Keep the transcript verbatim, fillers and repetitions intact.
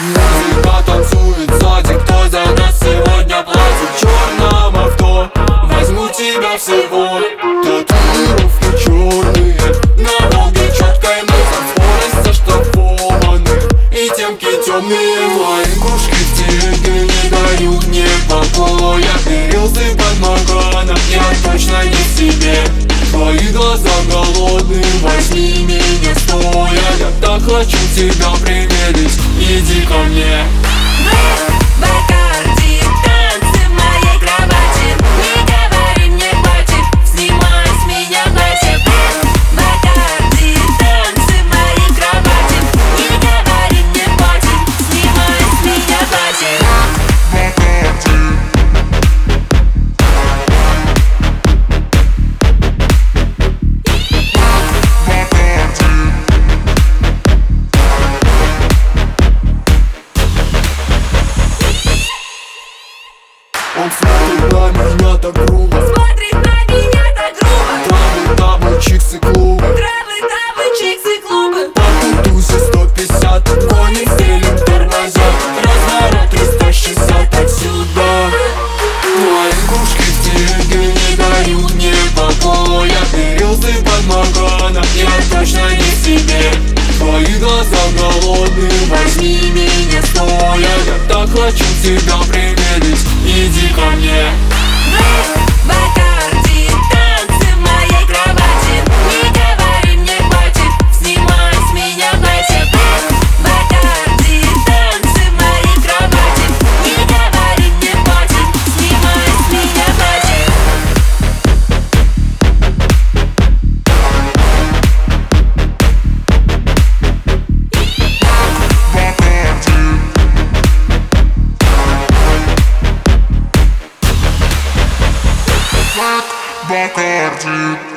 Музыка танцует сзади, кто за нас сегодня платит? В черном авто, возьму тебя всего. Татуировки черные, на Волге четкой мы за скорость заштрафованы. И темки темные, мои игрушки в тебе не дают мне покоя. Рилсы под Маганом, я точно не в себе. Твои глаза голодные, возьми меня стоя. Я так хочу тебя примерить, иди ко мне. Бакарди, танцы в моей кровати. Не говори мне хватит, снимай с меня платье. Бакарди, танцы в моей кровати. Не говори мне хватит, снимай с меня платье. Он смотрит на меня так грубо, Смотрит на меня так грубо. Травы, табы, чиксы, клубы. Травы, табы, чиксы, клубы. По кутузе сто пятьдесят, гоним, стелим, тормозят. Разворот триста шестьдесят отсюда. Мои игрушки в телеге не дают мне покоя. Рилсы под Маганом, я точно не в себе. Твои глаза голодные, возьми меня стоя. Я так хочу тебя примерить, иди ко мне. Бакарди, танцы в моей кровати. Не говори мне хватит, снимай с меня платье. Бакарди, танцы в моей кровати. Не говори мне хватит, снимай с меня платье. Bacardi.